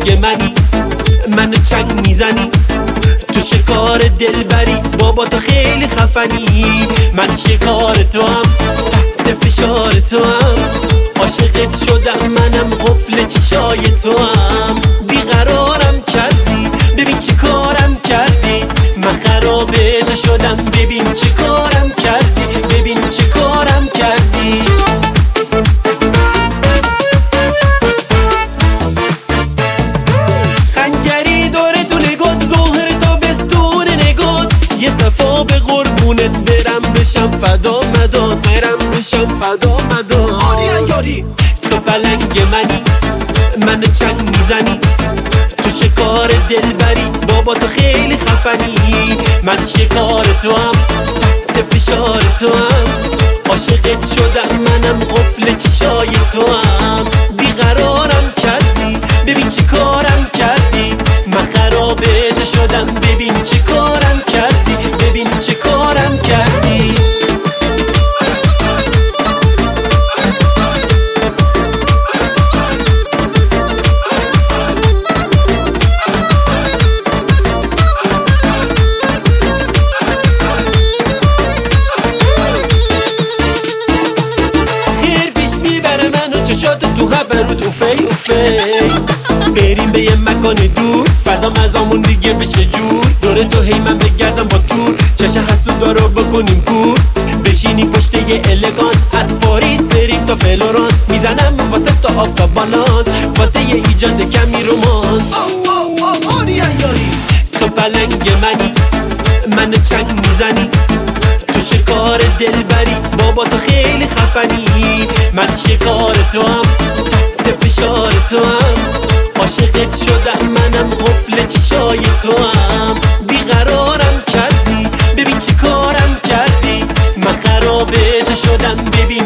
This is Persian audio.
پلنگ منو چنگ میزنی، تو شکار دلبری، بابا تو خیلی خفنی. من شکار تو هم، تحت فشار تو هم، عاشقت شدم منم، قفل چشای تو هم. بیقرارم کردی، ببین چه کارم کردی، من خراب تو شدم، ببین چه کارم کردی، ببین چه کارم کردی. خنجری داره تو نگات، ظهر تا بستون نگات، یه صفا به قربونت برم بشم فدا مداد، برم بشم فدا مداد. آری یاری تو پلنگ منو چنگ میزنی، تو شکار دلبری، بابا تو خیلی خفنی. من شکار تو هم، تحت فشار تو هم، عاشقت شدم منم، قفل چشای تو هم. بیقرارم کردی، ببین چه کارم کردی، من خراب تو شدم، ببین چه کارم کردی، ببین چه کارم کردی. چشات تو خبرود اوفی بریم به یه مکان دور، فضا مزامون دیگه بشه جور، دوره تو هی من بگردم با تور، چشم حسودا رو بکنیم کور، بشینی پشت یه الگانس، از پاریس بریم تا فلورانس، میزنم واسه تا آفتاب بالانس، واسه یه ایجاد کمی رومانس. تو پلنگ منو چنگ میزنی، تو شکار دلبری، بابا تو خیلی خفنی. من شکار تو هم، تحت فشار تو هم، عاشقت شدم منم، قفل چشای تو هم. بیقرارم کردی، ببین چه کارم کردی، من خراب تو شدم، ببین